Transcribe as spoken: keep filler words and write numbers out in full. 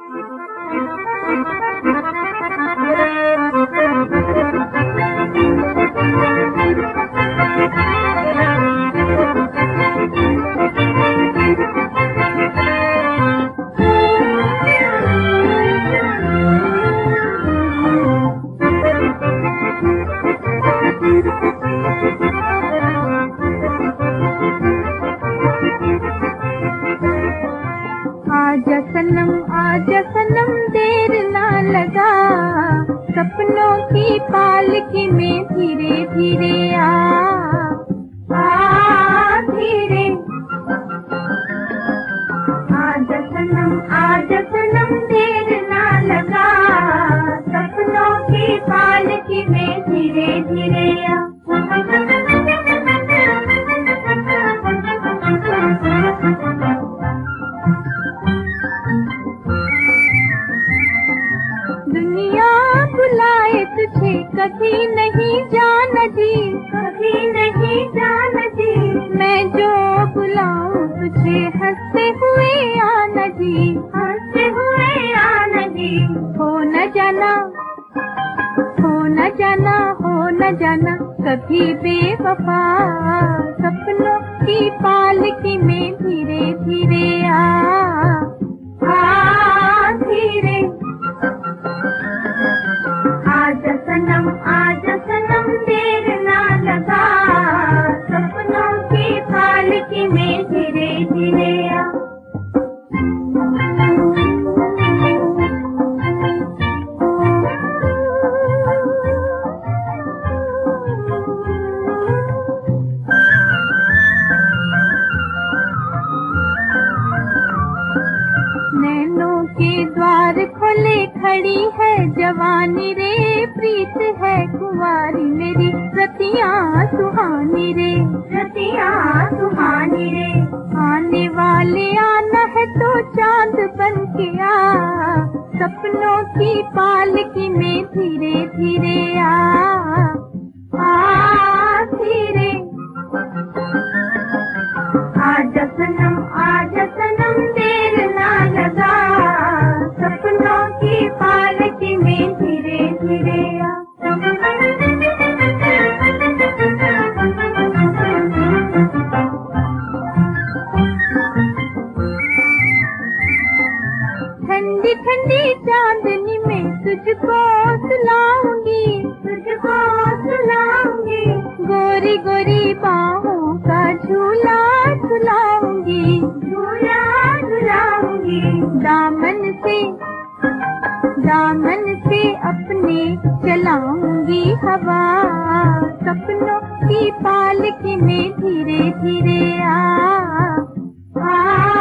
आजा सनम आजा सनम देर ना लगा, सपनों की पालकी में धीरे धीरे आ, आ धीरे। आजा सनम आजा सनम देर ना लगा, सपनों की पालकी में धीरे धीरे आ। दुनिया बुलाए तुझे कभी नहीं जाना जी, कभी नहीं जाना जी। मैं जो बुलाऊं तुझे हंसते हुए आना जी, हंसते हुए आना जी। हो न जाना हो न जाना हो न जाना कभी बेवफा, सपनों की पालकी में धीरे धीरे आ, आ धीरे। आजा सनम आजा सनम देर ना लगा, सपनों की पालकी में धीरे धीरे आ। नैनों के द्वार खोले खड़ी है जवानी रे, प्रीत है कुंवारी मेरी रतियाँ सुहानी रे, रतियाँ सुहानी रे। आने वाले आना है तो चांद बन के आ, सपनों की पालकी में धीरे धीरे आ, आ धीरे। आजा सनम आजा सनम देर ना लगा, सपनों की पालकी में धीरे धीरे आ। ठंडी ठंडी चांदनी में तुझको सुलाऊंगी, तुझको सुलाऊंगी। गोरी गोरी बाहों का झूला झुलाऊंगी, झूला झुलाऊंगी। दामन से दामन से अपने चलाऊंगी हवा, सपनों की पालकी में धीरे धीरे आ, आ